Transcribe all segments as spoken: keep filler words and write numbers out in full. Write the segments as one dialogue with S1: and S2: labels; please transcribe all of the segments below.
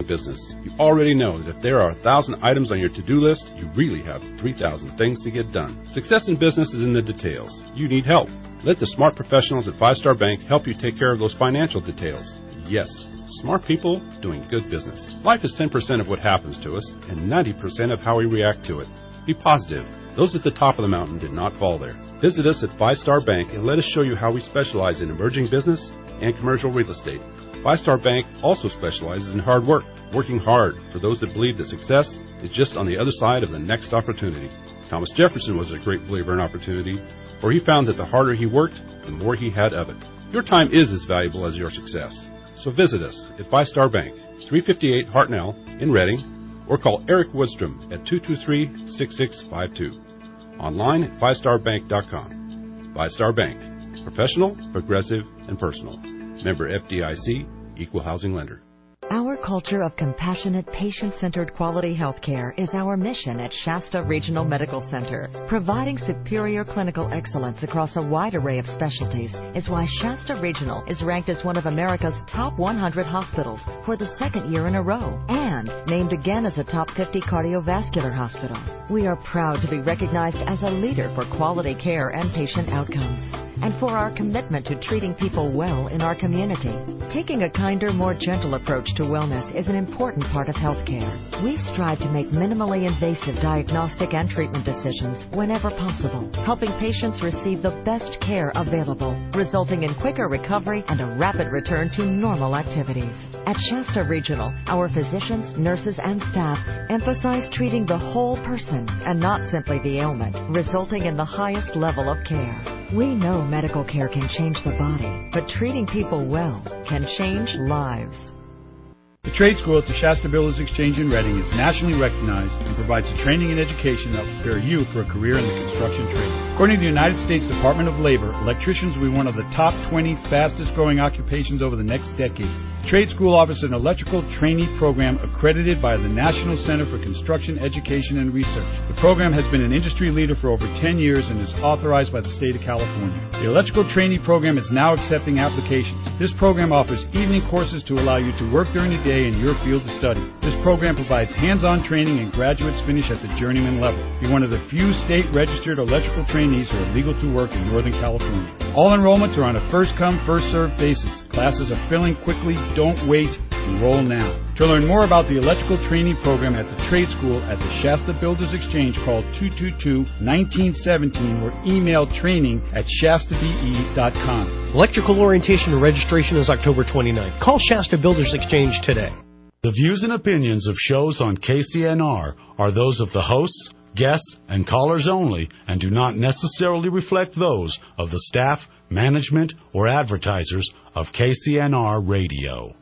S1: business. You already know that if there are a thousand items on your to-do list, you really have three thousand things to get done. Success in business is in the details. You need help. Let the smart professionals at Five Star Bank help you take care of those financial details. Yes, smart people doing good business. Life is ten percent of what happens to us and ninety percent of how we react to it. Be positive. Those at the top of the mountain did not fall there. Visit us at Five Star Bank and let us show you how we specialize in emerging business and commercial real estate. Five Star Bank also specializes in hard work, working hard for those that believe that success is just on the other side of the next opportunity. Thomas Jefferson was a great believer in opportunity, for he found that the harder he worked, the more he had of it. Your time is as valuable as your success. So visit us at Five Star Bank, three fifty-eight Hartnell in Reading, or call Eric Woodstrom at two two three, six six five two. Online at five star bank dot com. Five Star Bank. Professional, progressive, and personal. Member F D I C, Equal Housing Lender.
S2: Our culture of compassionate, patient-centered quality health care is our mission at Shasta Regional Medical Center. Providing superior clinical excellence across a wide array of specialties is why Shasta Regional is ranked as one of America's top one hundred hospitals for the second year in a row and named again as a top fifty cardiovascular hospital. We are proud to be recognized as a leader for quality care and patient outcomes, and for our commitment to treating people well in our community. Taking a kinder, more gentle approach to wellness is an important part of healthcare. We strive to make minimally invasive diagnostic and treatment decisions whenever possible, helping patients receive the best care available, resulting in quicker recovery and a rapid return to normal activities. At Shasta Regional, our physicians, nurses, and staff emphasize treating the whole person and not simply the ailment, resulting in the highest level of care. We know medical care can change the body, but treating people well can change lives.
S3: The trade school at the Shasta Builders Exchange in Reading is nationally recognized and provides the training and education that will prepare you for a career in the construction trade. According to the United States Department of Labor, electricians will be one of the top twenty fastest growing occupations over the next decade. The trade school offers an electrical trainee program accredited by the National Center for Construction Education and Research. The program has been an industry leader for over ten years and is authorized by the state of California. The electrical trainee program is now accepting applications. This program offers evening courses to allow you to work during the day in your field of study. This program provides hands-on training and graduates finish at the journeyman level. Be one of the few state-registered electrical trainees who are legal to work in Northern California. All enrollments are on a first-come, first-served basis. Classes are filling quickly. Don't wait. Enroll now. To learn more about the electrical training program at the trade school at the Shasta Builders Exchange, call two two two, one nine one seven or email training at shasta b e dot com.
S4: Electrical orientation and registration is October twenty-ninth. Call Shasta Builders Exchange today.
S5: The views and opinions of shows on K C N R are those of the hosts, guests, and callers only and do not necessarily reflect those of the staff, management, or advertisers of K C N R Radio.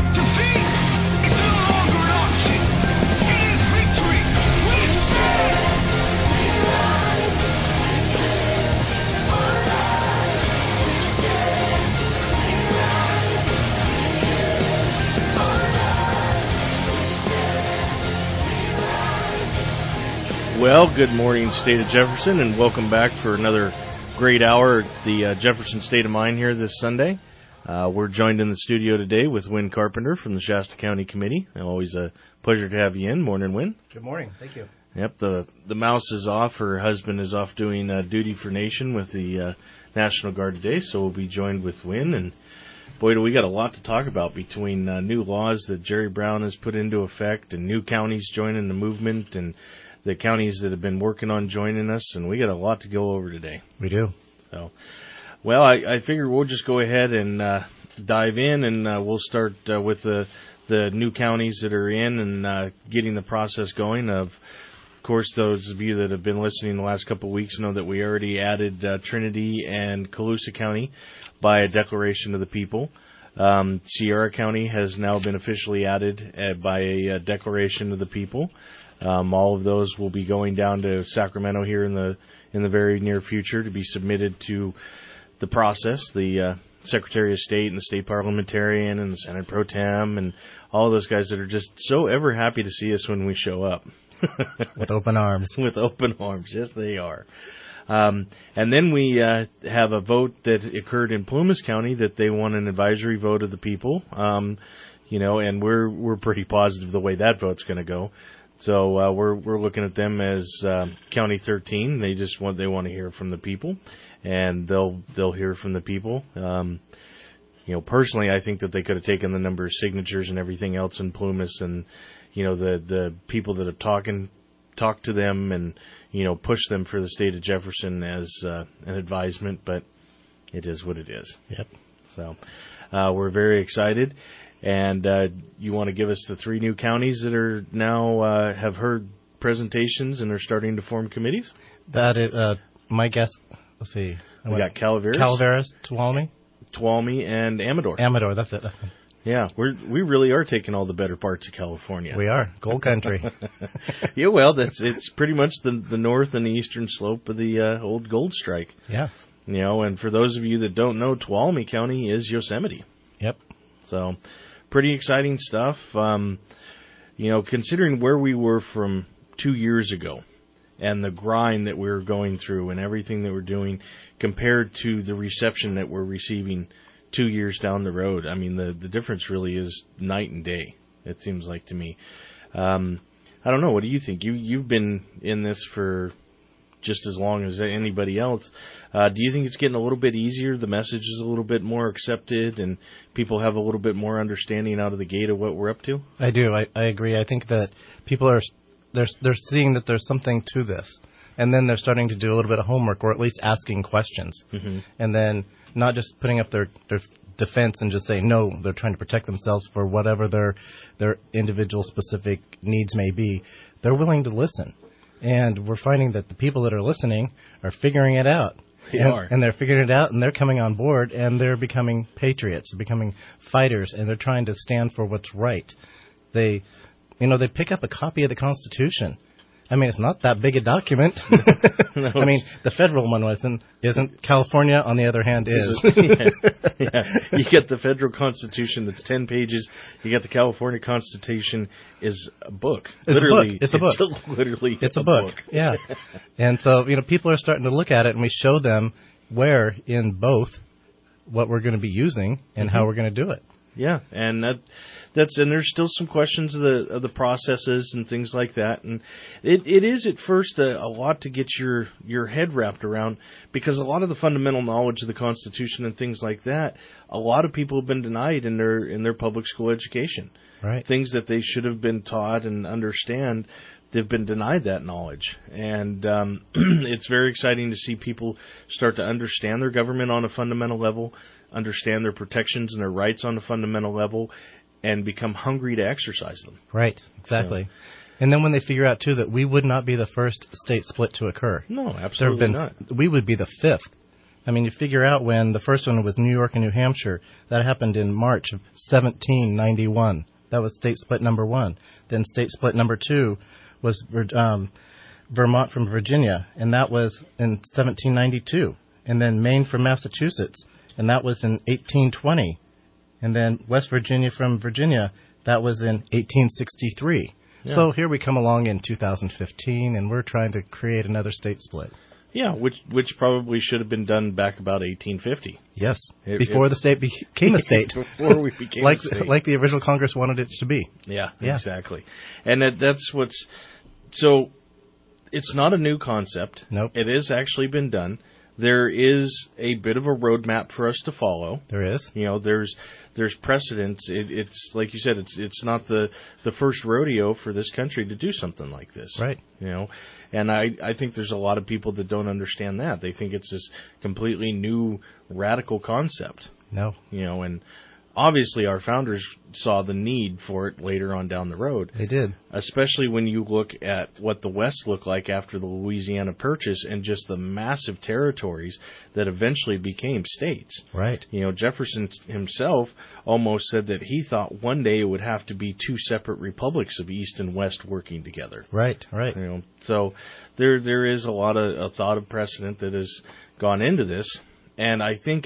S6: Well, good morning, State of Jefferson, and welcome back for another great hour at the uh, Jefferson State of Mind here this Sunday. Uh, we're joined in the studio today with Wynn Carpenter from the Shasta County Committee. Always a pleasure to have you in. Morning, Wynn.
S7: Good morning. Thank you.
S6: Yep, the the mouse is off. Her husband is off doing uh, duty for nation with the uh, National Guard today, so we'll be joined with Wynn. And boy, do we got a lot to talk about between uh, new laws that Jerry Brown has put into effect and new counties joining the movement and the counties that have been working on joining us, and we got a lot to go over today.
S7: We do.
S6: So, well, I, I figure we'll just go ahead and uh, dive in, and uh, we'll start uh, with the the new counties that are in and uh, getting the process going. Of course, those of you that have been listening the last couple of weeks know that we already added uh, Trinity and Colusa County by a declaration of the people. Um, Sierra County has now been officially added uh, by a, a declaration of the people. Um, all of those will be going down to Sacramento here in the in the very near future to be submitted to the process. The uh, Secretary of State and the State Parliamentarian and the Senate Pro Tem and all those guys that are just so ever happy to see us when we show up.
S7: With open arms.
S6: With open arms, yes they are. Um, and then we uh, have a vote that occurred in Plumas County that they want an advisory vote of the people. Um you know, and we're we're pretty positive the way that vote's going to go. So uh, we're we're looking at them as uh, County thirteen. They just want they want to hear from the people, and they'll they'll hear from the people. Um, you know, personally, I think that they could have taken the number of signatures and everything else in Plumas, and you know the the people that have talking talked to them, and you know pushed them for the state of Jefferson as uh, an advisement. But it is what it is.
S7: Yep.
S6: So uh, we're very excited. And uh, you want to give us the three new counties that are now uh, have heard presentations and are starting to form committees?
S7: That is, uh, my guess, let's see.
S6: We got Calaveras,
S7: Calaveras, Tuolumne,
S6: Tuolumne, and Amador.
S7: Amador, that's it.
S6: Yeah, we we really are taking all the better parts of California.
S7: We are. Gold country.
S6: Yeah, well, that's it's pretty much the the north and the eastern slope of the uh, old gold strike.
S7: Yeah.
S6: You know, and for those of you that don't know, Tuolumne County is Yosemite.
S7: Yep.
S6: So, pretty exciting stuff. Um, you know, considering where we were from two years ago and the grind that we were going through and everything that we're doing compared to the reception that we're receiving two years down the road, I mean, the, the difference really is night and day, it seems like to me. Um, I don't know. What do you think? You, you've been in this for just as long as anybody else. Uh, do you think it's getting a little bit easier? The message is a little bit more accepted, and people have a little bit more understanding out of the gate of what we're up to?
S7: I do. I, I agree. I think that people are they're they're seeing that there's something to this, and then they're starting to do a little bit of homework, or at least asking questions,
S6: mm-hmm.
S7: and then not just putting up their their defense and just saying no. They're trying to protect themselves for whatever their their individual specific needs may be. They're willing to listen. And we're finding that the people that are listening are figuring it out.
S6: They
S7: and,
S6: are.
S7: And they're figuring it out, and they're coming on board, and they're becoming patriots, becoming fighters, and they're trying to stand for what's right. They, you know, they pick up a copy of the Constitution. I mean, it's not that big a document.
S6: No,
S7: I mean, the federal one wasn't, isn't. California, on the other hand, is.
S6: is it, yeah, yeah. You get the federal Constitution that's ten pages. You get the California Constitution is a book.
S7: It's
S6: literally,
S7: a book. It's a book.
S6: It's a, literally
S7: it's a,
S6: a
S7: book.
S6: book.
S7: Yeah. And so, you know, people are starting to look at it, and we show them where in both what we're going to be using and
S6: mm-hmm.
S7: how we're going to do it.
S6: Yeah, and that that's and there's still some questions of the of the processes and things like that, and it it is at first a, a lot to get your your head wrapped around, because a lot of the fundamental knowledge of the Constitution and things like that, a lot of people have been denied in their in their public school education.
S7: Right.
S6: Things that they should have been taught and understand, they've been denied that knowledge, and um, it's very exciting to see people start to understand their government on a fundamental level, understand their protections and their rights on a fundamental level, and become hungry to exercise them.
S7: Right, exactly. So, and then when they figure out, too, that we would not be the first state split to occur.
S6: No, absolutely
S7: been,
S6: not.
S7: We would be the fifth. I mean, you figure out when the first one was New York and New Hampshire. That happened in March of seventeen ninety-one. That was state split number one. Then state split number two was um, Vermont from Virginia, and that was in seventeen ninety-two. And then Maine from Massachusetts, and that was in eighteen twenty. And then West Virginia from Virginia, that was in eighteen sixty-three. Yeah. So here we come along in two thousand fifteen, and we're trying to create another state split.
S6: Yeah, which which probably should have been done back about eighteen fifty.
S7: Yes,
S6: it,
S7: before
S6: it,
S7: the state became a state.
S6: Before we became
S7: like,
S6: a state.
S7: Like the original Congress wanted it to be.
S6: Yeah,
S7: yeah.
S6: exactly. And that, that's what's... So, it's not a new concept.
S7: Nope.
S6: It has actually been done. There is a bit of a roadmap for us to follow.
S7: There is.
S6: You know, there's there's precedents. It, it's like you said, it's it's not the, the first rodeo for this country to do something like this.
S7: Right.
S6: You know, and I, I think there's a lot of people that don't understand that. They think it's this completely new, radical concept.
S7: No.
S6: You know, and obviously our founders saw the need for it later on down the road.
S7: They did.
S6: Especially when you look at what the West looked like after the Louisiana Purchase and just the massive territories that eventually became states.
S7: Right.
S6: You know, Jefferson himself almost said that he thought one day it would have to be two separate republics of East and West working together.
S7: Right, right.
S6: You know, so there there is a lot of a thought of precedent that has gone into this, and I think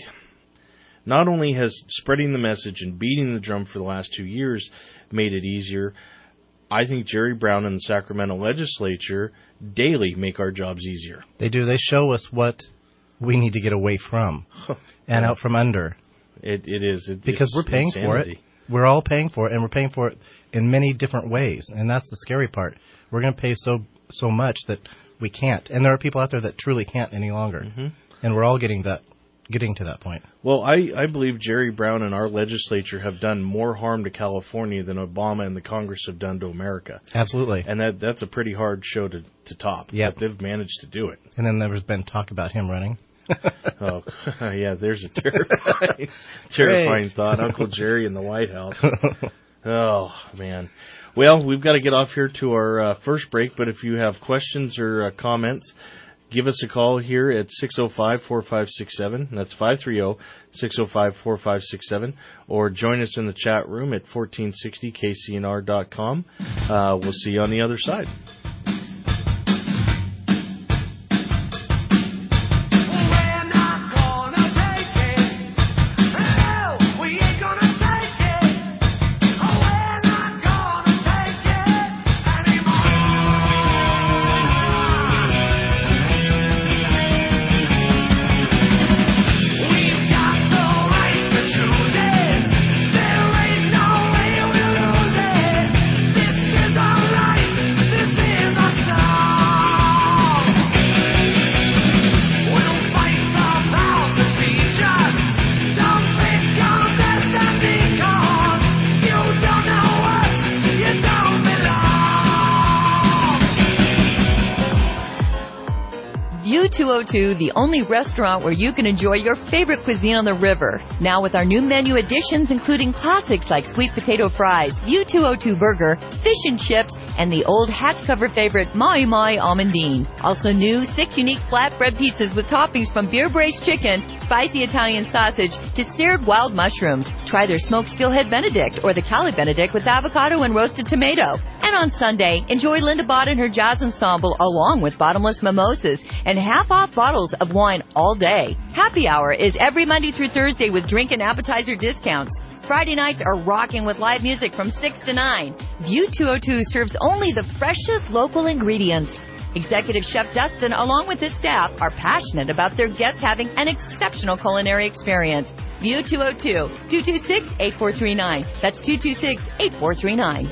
S6: not only has spreading the message and beating the drum for the last two years made it easier, I think Jerry Brown and the Sacramento legislature daily make our jobs easier.
S7: They do. They show us what we need to get away from and
S6: yeah.
S7: out from under.
S6: It It is. It,
S7: because we're paying
S6: insanity.
S7: for it. we're all paying for it, and we're paying for it in many different ways, and that's the scary part. We're going to pay so so much that we can't, and there are people out there that truly can't any longer, mm-hmm. and we're all getting that getting to that point.
S6: Well, I, I believe Jerry Brown and our legislature have done more harm to California than Obama and the Congress have done to America.
S7: Absolutely.
S6: And that that's a pretty hard show to, to top.
S7: Yeah.
S6: But they've managed to do it.
S7: And then there's been talk about him running.
S6: Oh, yeah, there's a terrifying, terrifying thought. Uncle Jerry in the White House. Oh, man. Well, we've got to get off here to our uh, first break, but if you have questions or uh, comments, give us a call here at six oh five, four five six seven. That's five three zero, six oh five, four five six seven. Or join us in the chat room at fourteen sixty K C N R dot com. Uh, we'll see you on the other side.
S8: two oh two, the only restaurant where you can enjoy your favorite cuisine on the river. Now with our new menu additions, including classics like sweet potato fries, U two oh two burger, fish and chips, and the old hatch cover favorite, Mai Mai Almondine. Also new, six unique flatbread pizzas with toppings from beer braised chicken, spicy Italian sausage, to seared wild mushrooms. Try their smoked steelhead Benedict or the Cali Benedict with avocado and roasted tomato. And on Sunday, enjoy Linda Bott and her jazz ensemble along with bottomless mimosas and half-off bottles of wine all day. Happy hour is every Monday through Thursday with drink and appetizer discounts. Friday nights are rocking with live music from six to nine. View two oh two serves only the freshest local ingredients. Executive Chef Dustin, along with his staff, are passionate about their guests having an exceptional culinary experience. View two oh two, two two six, eight four three nine. That's two two six, eight four three nine.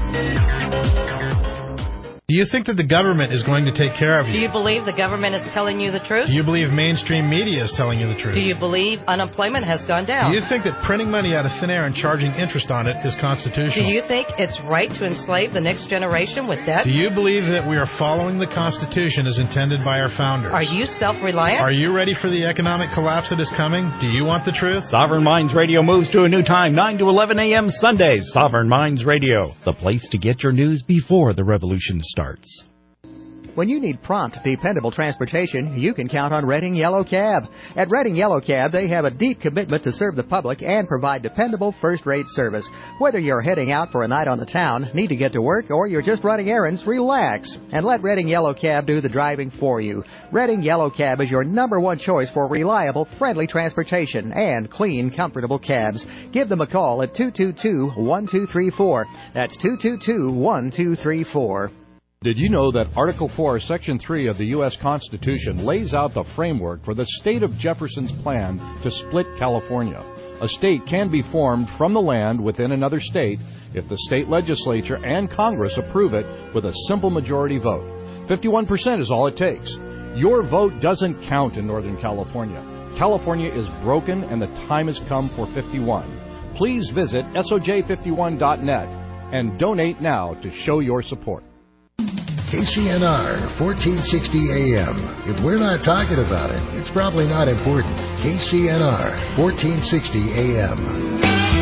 S9: Do you think that the government is going to take care of you?
S10: Do you believe the government is telling you the truth?
S9: Do you believe mainstream media is telling you the truth?
S10: Do you believe unemployment has gone down?
S9: Do you think that printing money out of thin air and charging interest on it is constitutional?
S10: Do you think it's right to enslave the next generation with debt?
S9: Do you believe that we are following the Constitution as intended by our founders?
S10: Are you self-reliant?
S9: Are you ready for the economic collapse that is coming? Do you want the truth?
S11: Sovereign Minds Radio moves to a new time, nine to eleven a.m. Sundays. Sovereign Minds Radio, the place to get your news before the revolution starts.
S12: When you need prompt, dependable transportation, you can count on Redding Yellow Cab. At Redding Yellow Cab, they have a deep commitment to serve the public and provide dependable first-rate service. Whether you're heading out for a night on the town, need to get to work, or you're just running errands, relax and let Redding Yellow Cab do the driving for you. Redding Yellow Cab is your number one choice for reliable, friendly transportation and clean, comfortable cabs. Give them a call at two two two, one two three four. That's two two two, one two three four.
S13: Did you know that Article four, Section three of the U S Constitution lays out the framework for the state of Jefferson's plan to split California? A state can be formed from the land within another state if the state legislature and Congress approve it with a simple majority vote. fifty-one percent is all it takes. Your vote doesn't count in Northern California. California is broken and the time has come for fifty-one. Please visit S O J fifty-one dot net and donate now to show your support.
S14: K C N R, fourteen sixty A M. If we're not talking about it, it's probably not important. K C N R, fourteen sixty A M.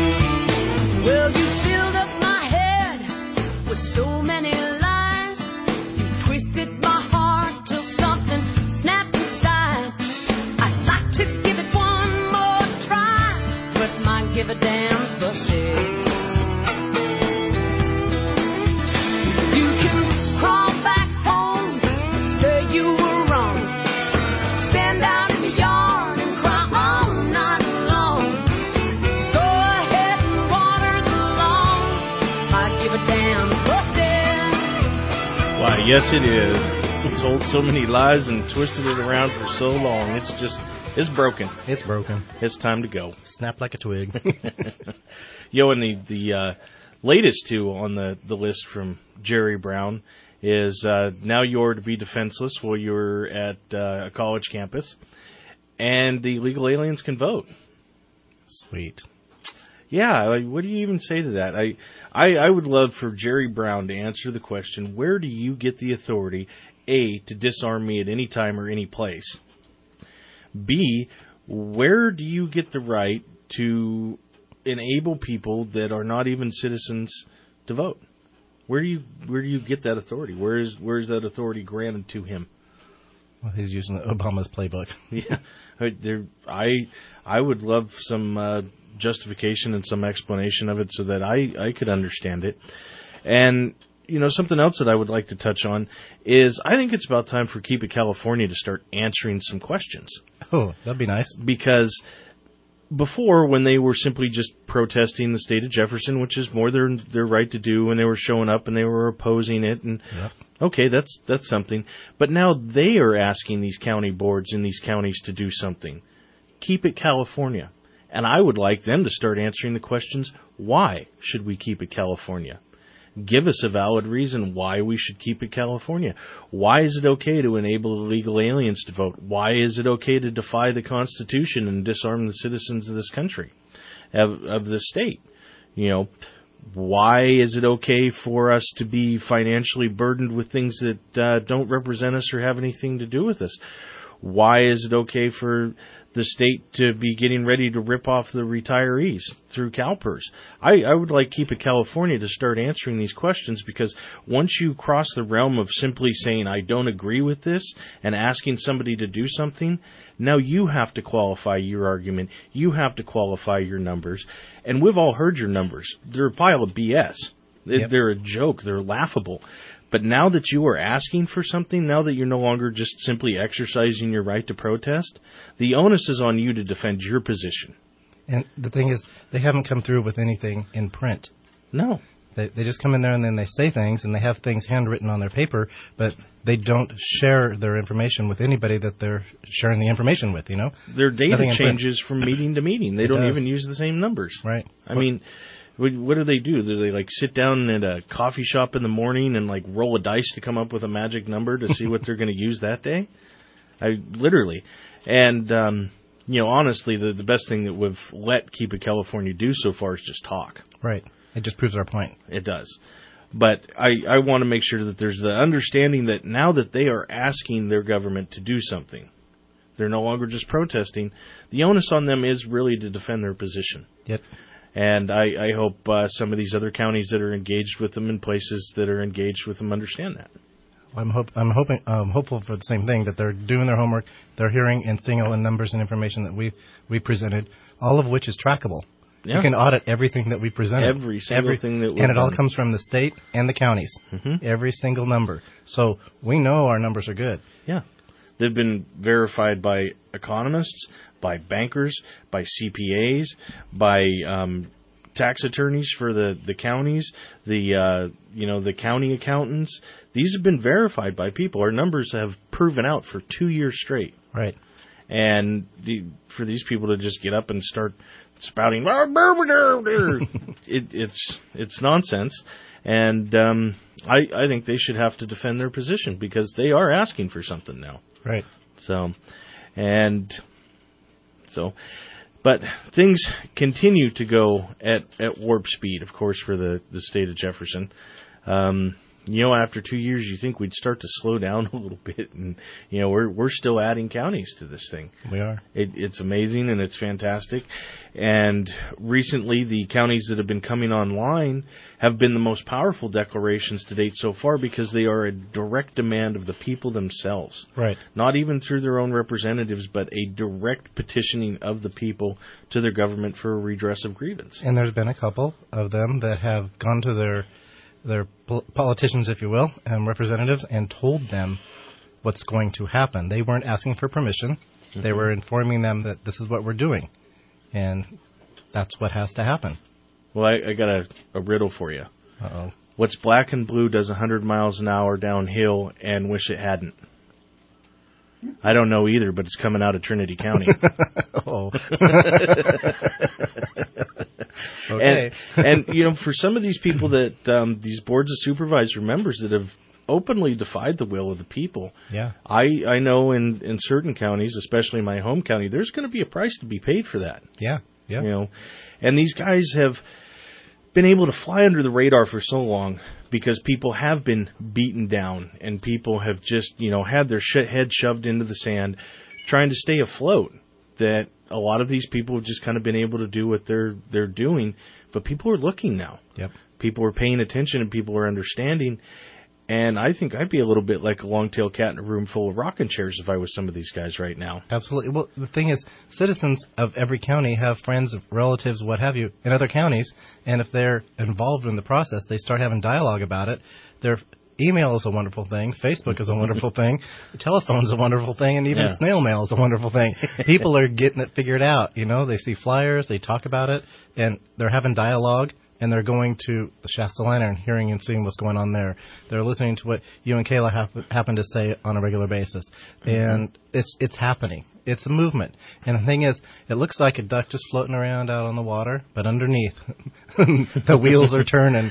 S15: Well, you filled up my head with so many lies. You twisted my heart till something snapped inside. I'd like to give it one more try, but my give a damn's busted.
S6: Yes, it is. Told so many lies and twisted it around for so long. It's just, It's broken.
S7: It's broken.
S6: It's time to go.
S7: Snap like a twig.
S6: Yo, and the, the uh, latest two on the, the list from Jerry Brown is uh, now you're to be defenseless while you're at uh, a college campus, and the illegal aliens can vote.
S7: Sweet.
S6: Yeah, like, what do you even say to that? I, I I would love for Jerry Brown to answer the question, where do you get the authority, A, to disarm me at any time or any place? B, where do you get the right to enable people that are not even citizens to vote? Where do you where do you get that authority? Where is where is that authority granted to him?
S7: Well, he's using Obama's playbook.
S6: Yeah, I, there, I I would love some uh, justification and some explanation of it so that I, I could understand it. And, you know, something else that I would like to touch on is I think it's about time for Keep It California to start answering some questions.
S7: Oh, that'd be nice.
S6: Because before, when they were simply just protesting the state of Jefferson, which is more their their right to do, and they were showing up and they were opposing it, and
S7: yep.
S6: okay, that's that's something. But now they are asking these county boards in these counties to do something. Keep It California. And I would like them to start answering the questions, why should we keep it California? Give us a valid reason why we should keep it California. Why is it okay to enable illegal aliens to vote? Why is it okay to defy the Constitution and disarm the citizens of this country, of, of this state? You know, why is it okay for us to be financially burdened with things that uh, don't represent us or have anything to do with us? Why is it okay for the state to be getting ready to rip off the retirees through CalPERS? I, I would like Keep It California to start answering these questions, because once you cross the realm of simply saying, I don't agree with this, and asking somebody to do something, now you have to qualify your argument. You have to qualify your numbers. And we've all heard your numbers. They're a pile of B S. Yep. They're a joke. They're laughable. But now that you are asking for something, now that you're no longer just simply exercising your right to protest, the onus is on you to defend your position.
S7: And the thing is, they haven't come through with anything in print.
S6: No.
S7: They, they just come in there and then they say things, and they have things handwritten on their paper, but they don't share their information with anybody that they're sharing the information with, you know?
S6: Their data changes from meeting to meeting. They
S7: It
S6: don't
S7: does.
S6: even use the same numbers.
S7: Right.
S6: I mean, what do they do? Do they, like, sit down at a coffee shop in the morning and, like, roll a dice to come up with a magic number to see what they're going to use that day? I literally. And, um, you know, honestly, the, the best thing that we've let Keep It California do so far is just talk.
S7: Right. It just proves our point.
S6: It does. But I, I want to make sure that there's the understanding that now that they are asking their government to do something, they're no longer just protesting. The onus on them is really to defend their position.
S7: Yep.
S6: And I, I hope uh, some of these other counties that are engaged with them and places that are engaged with them understand that.
S7: I'm hope I'm hoping um, hopeful for the same thing, that they're doing their homework, they're hearing and seeing all the numbers and information that we we presented, all of which is trackable.
S6: Yeah.
S7: You can audit everything that we presented.
S6: Every single
S7: Every,
S6: thing that we've
S7: and it all
S6: done.
S7: comes from the state and the counties.
S6: Mm-hmm.
S7: Every single number. So we know our numbers are good.
S6: Yeah. They've been verified by economists, by bankers, by C P As, by um, tax attorneys for the, the counties, the uh, you know the county accountants. These have been verified by people. Our numbers have proven out for two years straight.
S7: Right.
S6: And the, for these people to just get up and start spouting, it, it's it's nonsense. And um, I I think they should have to defend their position, because they are asking for something now.
S7: Right.
S6: So, and so, but things continue to go at, at warp speed, of course, for the, the state of Jefferson. Um, you know, after two years, you think we'd start to slow down a little bit, and you know, we're we're still adding counties to this thing.
S7: We are.
S6: It, it's amazing and it's fantastic. And recently, the counties that have been coming online have been the most powerful declarations to date so far, because they are a direct demand of the people themselves.
S7: Right.
S6: Not even through their own representatives, but a direct petitioning of the people to their government for a redress of grievance.
S7: And there's been a couple of them that have gone to their their pol- politicians, if you will, and representatives, and told them what's going to happen. They weren't asking for permission. Mm-hmm. They were informing them that this is what we're doing, and that's what has to happen.
S6: Well, I, I got a, a riddle for you.
S7: Uh-oh.
S6: What's black and blue does one hundred miles an hour downhill and wish it hadn't? I don't know either, but it's coming out of Trinity County.
S7: Oh.
S6: Okay. And, and, you know, for some of these people that, um, these boards of supervisor members that have openly defied the will of the people,
S7: Yeah.
S6: I, I know in, in certain counties, especially my home county, there's going to be a price to be paid for that.
S7: Yeah. Yeah.
S6: You know, and these guys have been able to fly under the radar for so long because people have been beaten down and people have just, you know, had their sh- head shoved into the sand trying to stay afloat, that a lot of these people have just kind of been able to do what they're they're doing, but people are looking now.
S7: Yep.
S6: People are paying attention and people are understanding. And I think I'd be a little bit like a long-tailed cat in a room full of rocking chairs if I was some of these guys right now.
S7: Absolutely. Well, the thing is, citizens of every county have friends, relatives, what have you, in other counties, and if they're involved in the process, they start having dialogue about it. Their email is a wonderful thing. Facebook is a wonderful thing. Telephone is a wonderful thing, and even
S6: Yeah.
S7: snail mail is a wonderful thing. People are getting it figured out. You know, they see flyers, they talk about it, and they're having dialogue. And they're going to the Shasta Lantern, hearing and seeing what's going on there. They're listening to what you and Kayla hap- happen to say on a regular basis. Mm-hmm. And it's it's happening. It's a movement. And the thing is, it looks like a duck just floating around out on the water, but underneath, the wheels are turning.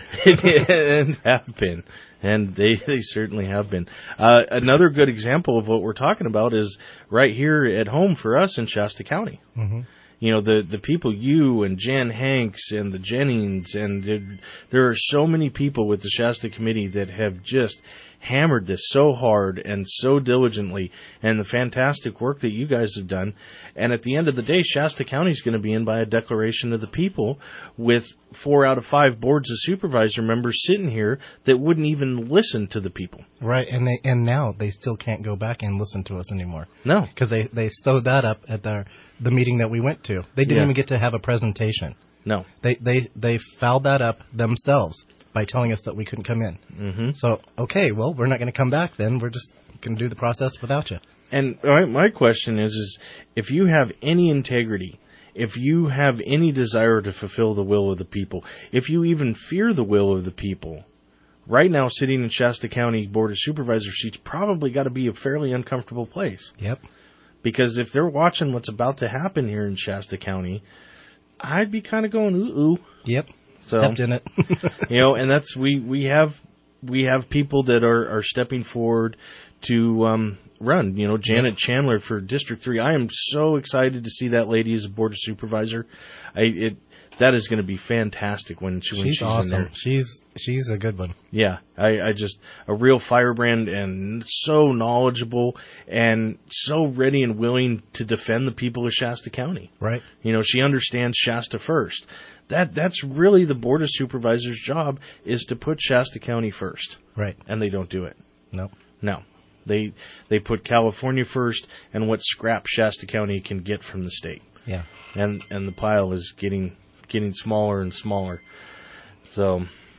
S6: And have been. And they, they certainly have been. Uh, another good example of what we're talking about is right here at home for us in Shasta County.
S7: Mm-hmm.
S6: You know, the, the people, you and Jen Hanks and the Jennings, and there, there are so many people with the Shasta Committee that have just hammered this so hard and so diligently, and the fantastic work that you guys have done. And at the end of the day, Shasta County is going to be in by a declaration of the people with four out of five boards of supervisor members sitting here that wouldn't even listen to the people.
S7: Right, and they, and now they still can't go back and listen to us anymore.
S6: No.
S7: Because they, they sewed that up at their, the meeting that we went to. They didn't
S6: Yeah.
S7: even get to have a presentation.
S6: No.
S7: They, they, they fouled that up themselves by telling us that we couldn't come in.
S6: Mm-hmm.
S7: So, okay, well, we're not going to come back then. We're just going to do the process without you.
S6: And all right, my question is, is if you have any integrity, if you have any desire to fulfill the will of the people, if you even fear the will of the people, right now sitting in Shasta County Board of Supervisors seats probably got to be a fairly uncomfortable place.
S7: Yep.
S6: Because if they're watching what's about to happen here in Shasta County, I'd be kind of going, ooh, ooh.
S7: Yep.
S6: So,
S7: Stepped in it.
S6: you know, and that's, we, we have, we have people that are, are stepping forward to, um, run, you know, Janet Chandler for District three. I am so excited to see that lady as a board of supervisor. I, it, that is going to be fantastic when, she, when
S7: she's,
S6: she's
S7: awesome.
S6: in there.
S7: She's, she's a good one.
S6: Yeah. I, I just, a real firebrand and so knowledgeable and so ready and willing to defend the people of Shasta County.
S7: Right.
S6: You know, she understands Shasta first. That that's really the Board of Supervisors' job, is to put Shasta County first.
S7: Right.
S6: And they don't do it.
S7: No.
S6: No. They they put California first and what scrap Shasta County can get from the state.
S7: Yeah.
S6: And and the pile is getting getting smaller and smaller. So,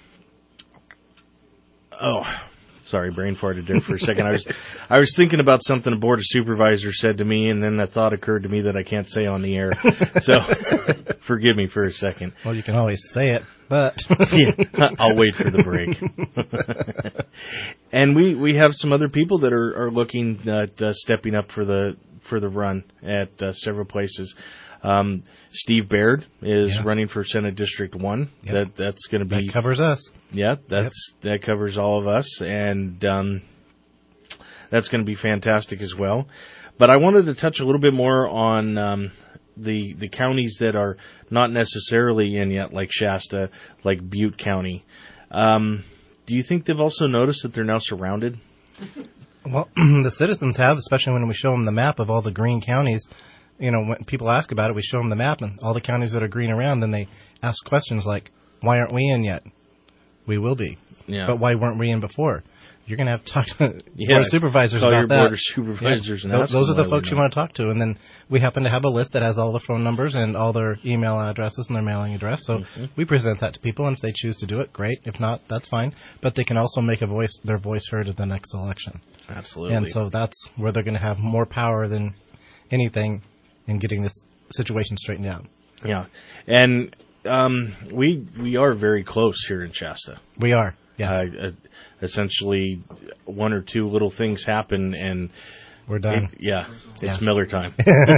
S6: oh, sorry, brain farted there for a second. I was I was thinking about something a Board of Supervisors said to me, and then a thought occurred to me that I can't say on the air. So, forgive me for a second.
S7: Well, you can always say it, but
S6: yeah, I'll wait for the break. And we, we have some other people that are, are looking at uh, stepping up for the for the run at uh, several places. Um, Steve Baird is
S7: yeah.
S6: running for Senate District One.
S7: Yep.
S6: That that's going to be
S7: that covers us.
S6: Yeah, that's yep. that covers all of us, and um, that's going to be fantastic as well. But I wanted to touch a little bit more on um, the the counties that are not necessarily in yet, like Shasta, like Butte County. Um, do you think they've also noticed that they're now surrounded?
S7: Well, the citizens have, especially when we show them the map of all the green counties. You know, when people ask about it, we show them the map and all the counties that are green around. Then they ask questions like, "Why aren't we in yet?" We will be,
S6: yeah.
S7: But why weren't we in before? You're going to have to talk to
S6: yeah,
S7: board of supervisors
S6: call
S7: about
S6: your
S7: that.
S6: Board of supervisors
S7: yeah.
S6: and
S7: Those, those are the
S6: why
S7: folks you want to talk to. And then we happen to have a list that has all the phone numbers and all their email addresses and their mailing address. So
S6: mm-hmm.
S7: we present that to people, and if they choose to do it, great. If not, that's fine. But they can also make a voice, their voice heard at the next election.
S6: Absolutely.
S7: And so that's where they're going to have more power than anything in getting this situation straightened out.
S6: Yeah, and um, we we are very close here in Shasta.
S7: We are. Yeah.
S6: Uh, uh, essentially, one or two little things happen, and
S7: We're done.
S6: It, yeah, it's
S7: yeah.
S6: Miller time.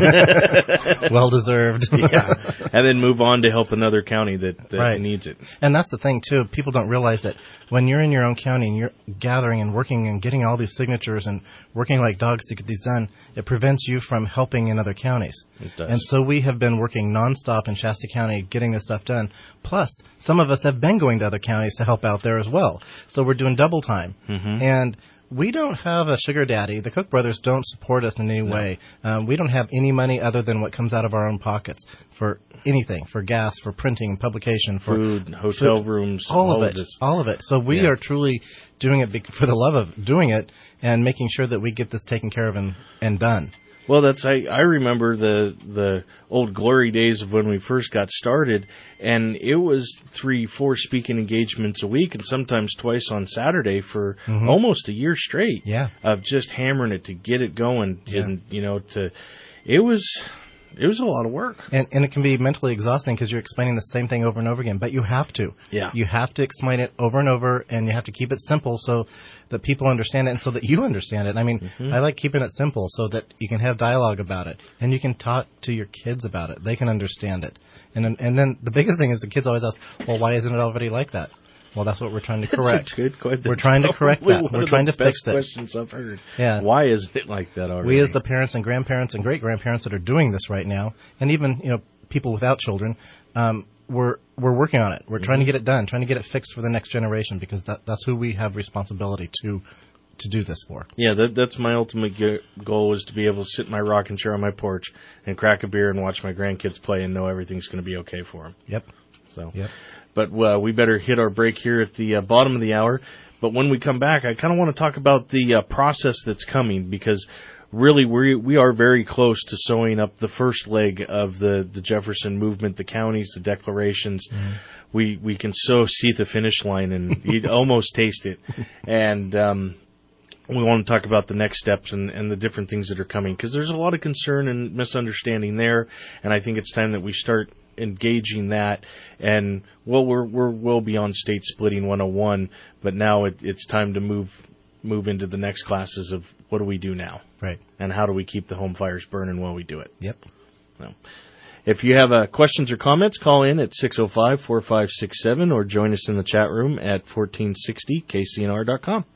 S7: Well deserved.
S6: Yeah, and then move on to help another county that, that
S7: right.
S6: needs it.
S7: And that's the thing too. People don't realize that when you're in your own county and you're gathering and working and getting all these signatures and working like dogs to get these done, it prevents you from helping in other counties.
S6: It does.
S7: And so we have been working nonstop in Shasta County getting this stuff done. Plus, some of us have been going to other counties to help out there as well. So we're doing double time.
S6: Mm-hmm.
S7: And we don't have a sugar daddy. The Cook brothers don't support us in any no. way. Um, we don't have any money other than what comes out of our own pockets for anything, for gas, for printing, publication, for
S6: food, hotel
S7: food,
S6: rooms,
S7: all,
S6: all
S7: of
S6: of
S7: it,
S6: this.
S7: all of it. So we
S6: yeah.
S7: are truly doing it for the love of doing it and making sure that we get this taken care of and, and done.
S6: Well, that's I, I remember the the old glory days of when we first got started, and it was three, four speaking engagements a week, and sometimes twice on Saturday for
S7: mm-hmm.
S6: almost a year straight.
S7: Yeah.
S6: Of just hammering it to get it going,
S7: yeah.
S6: and you know, to it was. It was a lot of work.
S7: And, and it can be mentally exhausting because you're explaining the same thing over and over again, but you have to.
S6: Yeah.
S7: You have to explain it over and over, and you have to keep it simple so that people understand it and so that you understand it. I mean, mm-hmm. I like keeping it simple so that you can have dialogue about it, and you can talk to your kids about it. They can understand it. And then, and then the biggest thing is the kids always ask, well, why isn't it already like that? Well, that's what we're trying to correct.
S6: That's a good question.
S7: We're trying to correct that.
S6: One
S7: we're
S6: of
S7: trying
S6: the
S7: to fix
S6: best
S7: it.
S6: Questions I've heard.
S7: Yeah.
S6: Why isn't it like that already?
S7: We, as the parents and grandparents and great grandparents that are doing this right now, and even you know people without children, um, we're we're working on it. We're mm-hmm. trying to get it done, trying to get it fixed for the next generation because that that's who we have responsibility to to do this for.
S6: Yeah, that, that's my ultimate goal is to be able to sit in my rocking chair on my porch and crack a beer and watch my grandkids play and know everything's going to be okay for them.
S7: Yep.
S6: So.
S7: Yep.
S6: But uh, we better hit our break here at the uh, bottom of the hour. But when we come back, I kind of want to talk about the uh, process that's coming because really we we are very close to sewing up the first leg of the, the Jefferson movement, the counties, the declarations. Mm-hmm. We we can so see the finish line and you'd almost taste it. And um, we want to talk about the next steps and, and the different things that are coming because there's a lot of concern and misunderstanding there. And I think it's time that we start engaging that, and well, we're we're well beyond state splitting one oh one, but now it, it's time to move move into the next classes of what do we do now,
S7: right?
S6: And how do we keep the home fires burning while we do it?
S7: Yep.
S6: So, if you have uh, questions or comments, call in at six oh five, four five six seven or join us in the chat room at fourteen sixty K C N R dot com.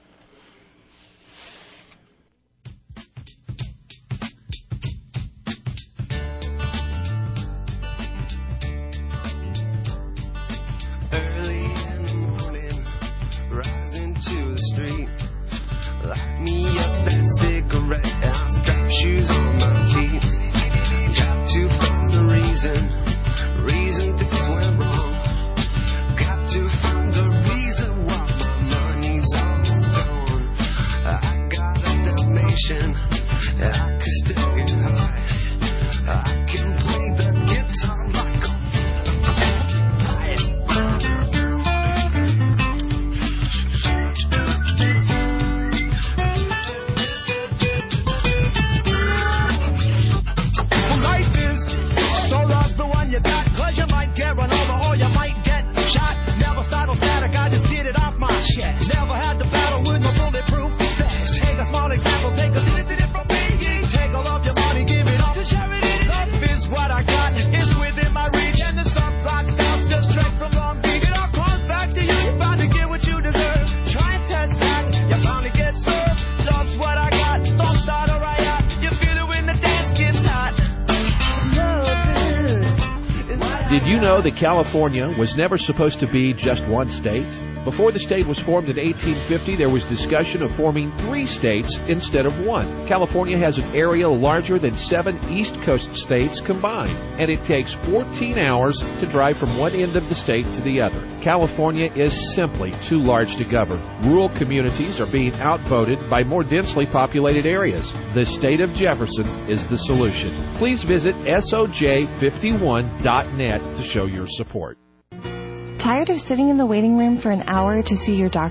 S16: Did you know that California was never supposed to be just one state? Before the state was formed in eighteen fifty, there was discussion of forming three states instead of one. California has an area larger than seven East Coast states combined, and it takes fourteen hours to drive from one end of the state to the other. California is simply too large to govern. Rural communities are being outvoted by more densely populated areas. The state of Jefferson is the solution. Please visit S O J fifty-one dot net to show your support.
S17: Tired of sitting in the waiting room for an hour to see your doctor?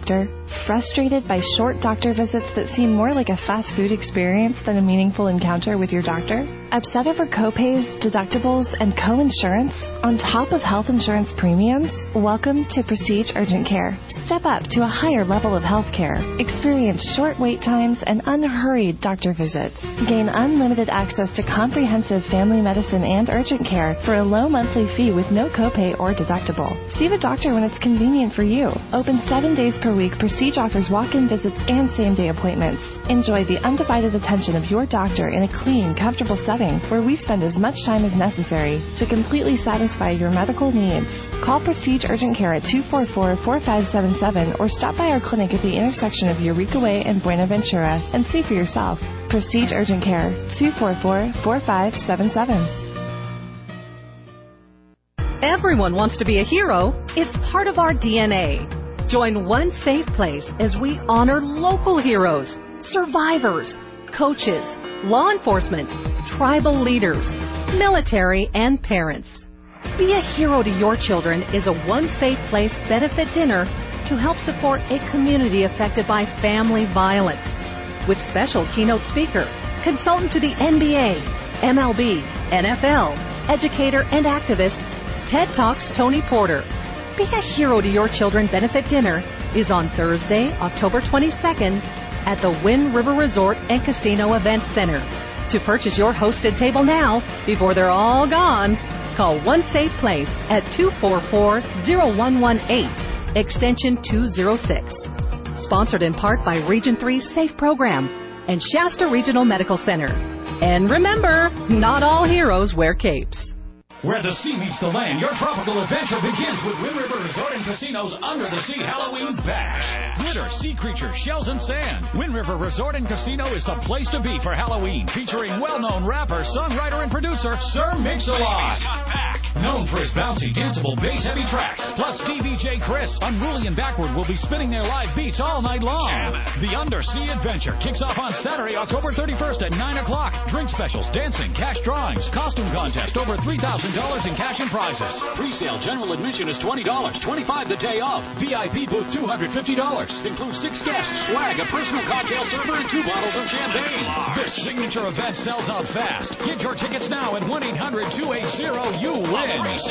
S17: Frustrated by short doctor visits that seem more like a fast food experience than a meaningful encounter with your doctor? Upset over copays, deductibles, and co-insurance on top of health insurance premiums? Welcome to Prestige Urgent Care. Step up to a higher level of health care. Experience short wait times and unhurried doctor visits. Gain unlimited access to comprehensive family medicine and urgent care for a low monthly fee with no copay or deductible. See the doctor when it's convenient for you. Open seven days per week, Prestige offers walk-in visits and same-day appointments. Enjoy the undivided attention of your doctor in a clean, comfortable setting where we spend as much time as necessary to completely satisfy your medical needs. Call Prestige Urgent Care at two four four, four five seven seven or stop by our clinic at the intersection of Eureka Way and Buenaventura and see for yourself. Prestige Urgent Care, two four four, four five seven seven.
S18: Everyone wants to be a hero. It's part of our D N A. Join One Safe Place as we honor local heroes, survivors, coaches, law enforcement, tribal leaders, military, and parents. Be a Hero to Your Children is a One Safe Place benefit dinner to help support a community affected by family violence. With special keynote speaker, consultant to the N B A, M L B, N F L, educator and activist, TED Talks Tony Porter. Be a Hero to Your Children benefit dinner is on Thursday, October twenty-second at the Wind River Resort and Casino Event Center. To purchase your hosted table now, before they're all gone, call One Safe Place at two four four, zero one one eight, extension two oh six. Sponsored in part by Region three Safe Program and Shasta Regional Medical Center. And remember, not all heroes wear capes.
S19: Where the sea meets the land, your tropical adventure begins with Wind River Resort and Casino's Under the Sea Halloween Bash. Glitter, sea creatures, shells, and sand. Wind River Resort and Casino is the place to be for Halloween, featuring well-known rapper, songwriter, and producer Sir Mix-a-Lot. Known for his bouncy, danceable, bass-heavy tracks. Plus, D J Chris, Unruly and Backward will be spinning their live beats all night long. The Undersea Adventure kicks off on Saturday, October thirty-first at nine o'clock. Drink specials, dancing, cash drawings, costume contest, over three thousand dollars in cash and prizes. Pre-sale general admission is twenty dollars, twenty-five dollars the day of. V I P booth two hundred fifty dollars. Includes six guests, swag, a personal cocktail server, and two bottles of champagne. This signature event sells out fast. Get your tickets now at one eight hundred, two eight zero, you win.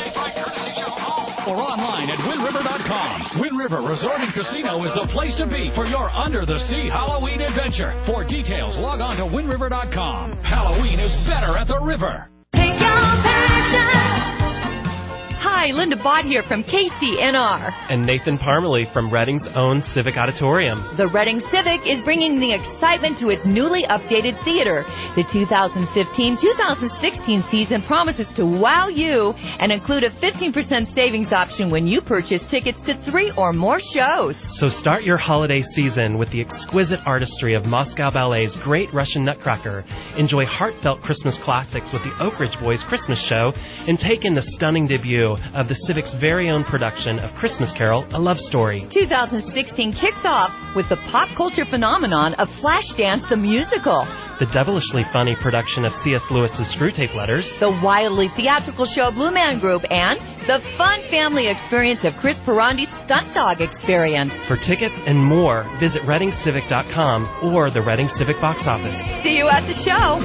S19: Or online at wind river dot com. Wind River Resort and Casino is the place to be for your under-the-sea Halloween adventure. For details, log on to wind river dot com. Halloween is better at the river.
S8: Take your passion. Hi, Linda Bott here from K C N R.
S20: And Nathan Parmalee from Reading's own Civic Auditorium.
S8: The Reading Civic is bringing the excitement to its newly updated theater. The two thousand fifteen two thousand sixteen season promises to wow you and include a fifteen percent savings option when you purchase tickets to three or more shows.
S20: So start your holiday season with the exquisite artistry of Moscow Ballet's Great Russian Nutcracker. Enjoy heartfelt Christmas classics with the Oak Ridge Boys Christmas Show, and take in the stunning debut of the Civic's very own production of Christmas Carol, A Love Story.
S8: two thousand sixteen kicks off with the pop culture phenomenon of Flashdance the Musical.
S20: The devilishly funny production of C S Lewis's Screwtape Letters.
S8: The wildly theatrical show Blue Man Group, and the fun family experience of Chris Perandi's Stunt Dog Experience.
S20: For tickets and more, visit reading civic dot com or the Reading Civic box office.
S8: See you at the show.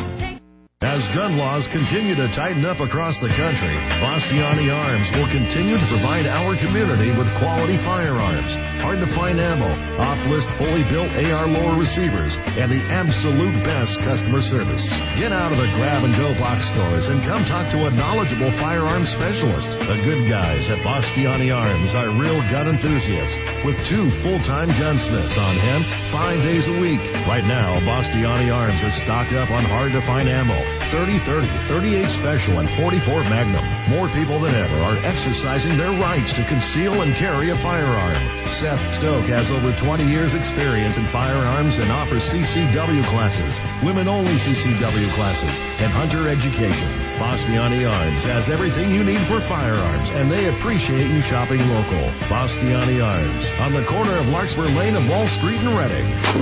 S14: As gun laws continue to tighten up across the country, Bastiani Arms will continue to provide our community with quality firearms, hard-to-find ammo, off-list fully built A R lower receivers, and the absolute best customer service. Get out of the grab-and-go box stores and come talk to a knowledgeable firearms specialist. The good guys at Bastiani Arms are real gun enthusiasts with two full-time gunsmiths on hand five days a week. Right now, Bastiani Arms is stocked up on hard-to-find ammo, thirty thirty, thirty-eight Special, and forty-four Magnum. More people than ever are exercising their rights to conceal and carry a firearm. Seth Stoke has over twenty years experience in firearms and offers C C W classes, women-only C C W classes, and hunter education. Bastiani Arms has everything you need for firearms, and they appreciate you shopping local. Bastiani Arms, on the corner of Larkspur Lane and Wall Street in Reading.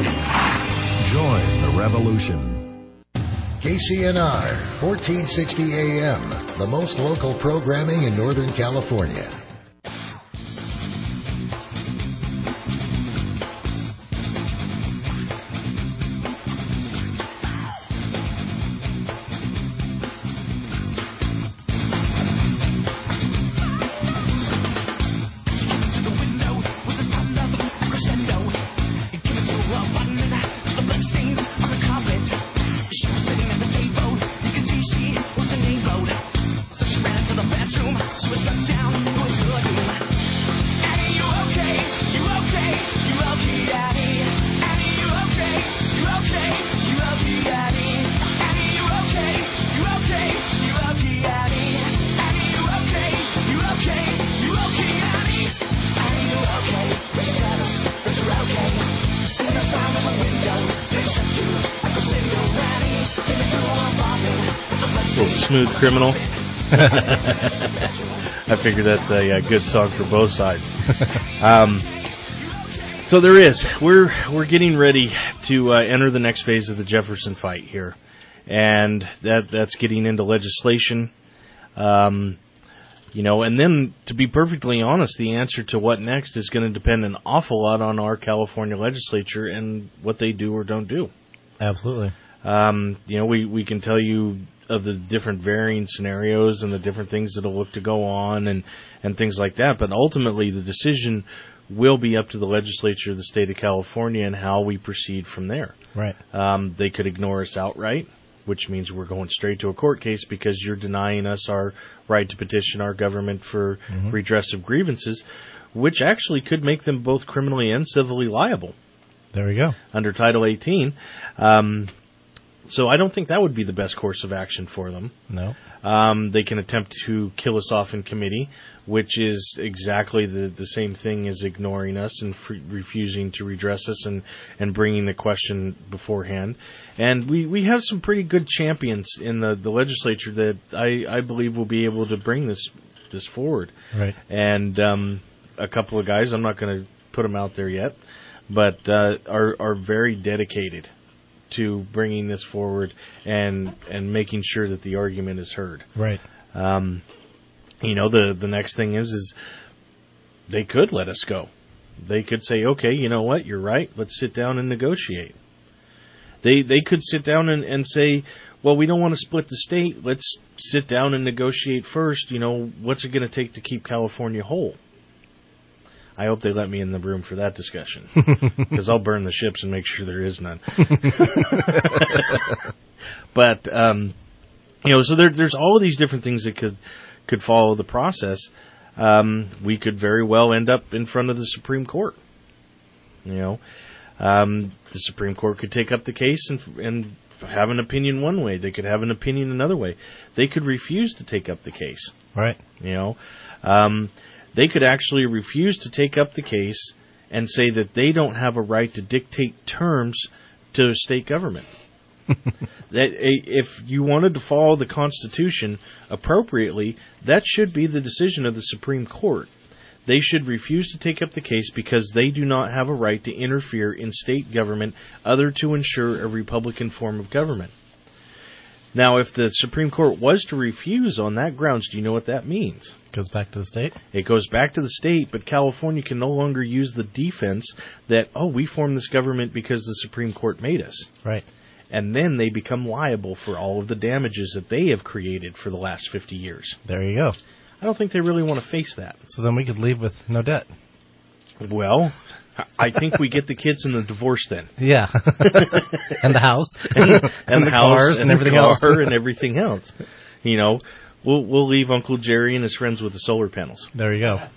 S14: Join the revolution. K C N R, fourteen sixty A M, the most local programming in Northern California.
S6: Smooth Criminal. I figure that's a, a good song for both sides. Um, so there is. We're we're getting ready to uh, enter the next phase of the Jefferson fight here, and that that's getting into legislation. Um, you know, and then to be perfectly honest, the answer to what next is going to depend an awful lot on our California legislature and what they do or don't do.
S7: Absolutely.
S6: Um, you know, we, we can tell you of the different varying scenarios and the different things that will look to go on and, and things like that. But ultimately, the decision will be up to the legislature of the state of California and how we proceed from there.
S7: Right.
S6: Um, they could ignore us outright, which means we're going straight to a court case because you're denying us our right to petition our government for mm-hmm. redress of grievances, which actually could make them both criminally and civilly liable.
S7: There we go.
S6: Under Title eighteen. Um, so I don't think that would be the best course of action for them.
S7: No.
S6: Um, they can attempt to kill us off in committee, which is exactly the, the same thing as ignoring us and f- refusing to redress us and, and bringing the question beforehand. And we, we have some pretty good champions in the, the legislature that I, I believe will be able to bring this this forward.
S7: Right.
S6: And um, a couple of guys, I'm not going to put them out there yet, but uh, are are very dedicated to bringing this forward and and making sure that the argument is heard.
S7: Right.
S6: Um, you know, the the next thing is is they could let us go. They could say, okay, you know what, you're right. Let's sit down and negotiate. They they could sit down and, and say, well, we don't want to split the state. Let's sit down and negotiate first. You know, what's it going to take to keep California whole? I hope they let me in the room for that discussion, because I'll burn the ships and make sure there is none. But, um, you know, so there, there's all of these different things that could could follow the process. Um, we could very well end up in front of the Supreme Court. You know, um, the Supreme Court could take up the case and, and have an opinion one way. They could have an opinion another way. They could refuse to take up the case.
S7: Right.
S6: You know, um, they could actually refuse to take up the case and say that they don't have a right to dictate terms to state government. That if you wanted to follow the Constitution appropriately, that should be the decision of the Supreme Court. They should refuse to take up the case because they do not have a right to interfere in state government other to ensure a Republican form of government. Now, if the Supreme Court was to refuse on that grounds, do you know what that means?
S7: It goes back to the state?
S6: It goes back to the state, but California can no longer use the defense that, oh, we formed this government because the Supreme Court made us.
S7: Right.
S6: And then they become liable for all of the damages that they have created for the last fifty years.
S7: There you go.
S6: I don't think they really want to face that.
S7: So then we could leave with no debt.
S6: Well, I think we get the kids in the divorce then.
S7: Yeah. And the house.
S6: and, and, and the, the house
S7: cars and,
S6: and
S7: everything
S6: the car
S7: else.
S6: and everything else. You know, we'll we'll leave Uncle Jerry and his friends with the solar panels.
S7: There you go.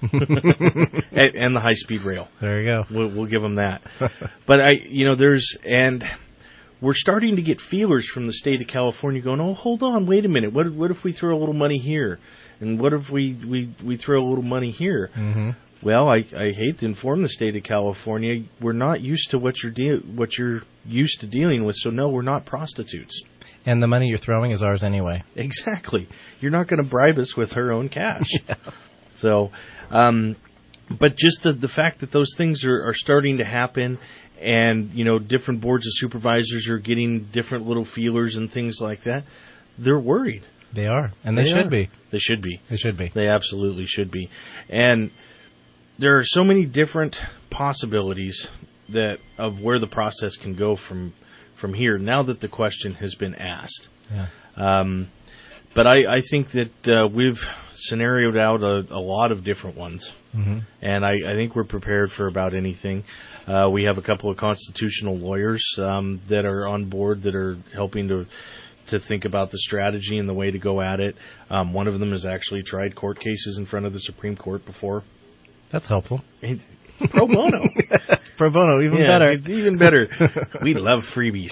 S6: and, and the high-speed rail.
S7: There you go.
S6: We'll, we'll give them that. But, I, you know, there's... and. We're starting to get feelers from the state of California going, oh, hold on, wait a minute. What, what if we throw a little money here? And what if we, we, we throw a little money here?
S7: Mm-hmm.
S6: Well, I, I hate to inform the state of California, we're not used to what you're de- what you're used to dealing with, so no, we're not prostitutes.
S7: And the money you're throwing is ours anyway.
S6: Exactly. You're not going to bribe us with her own cash.
S7: Yeah.
S6: So, um, but just the, the fact that those things are, are starting to happen. And, you know, different boards of supervisors are getting different little feelers and things like that. They're worried.
S7: They are. And they,
S6: they
S7: should
S6: are.
S7: be.
S6: They should be.
S7: They should be.
S6: They absolutely should be. And there are so many different possibilities that of where the process can go from from here now that the question has been asked.
S7: Yeah.
S6: Um, but I, I think that uh, we've scenarioed out a, a lot of different ones.
S7: Mm-hmm.
S6: And I, I think we're prepared for about anything. Uh, we have a couple of constitutional lawyers um, that are on board that are helping to to think about the strategy and the way to go at it. Um, one of them has actually tried court cases in front of the Supreme Court before.
S7: That's helpful.
S6: And pro bono.
S7: Pro bono, even
S6: yeah,
S7: better.
S6: Even better. We love freebies.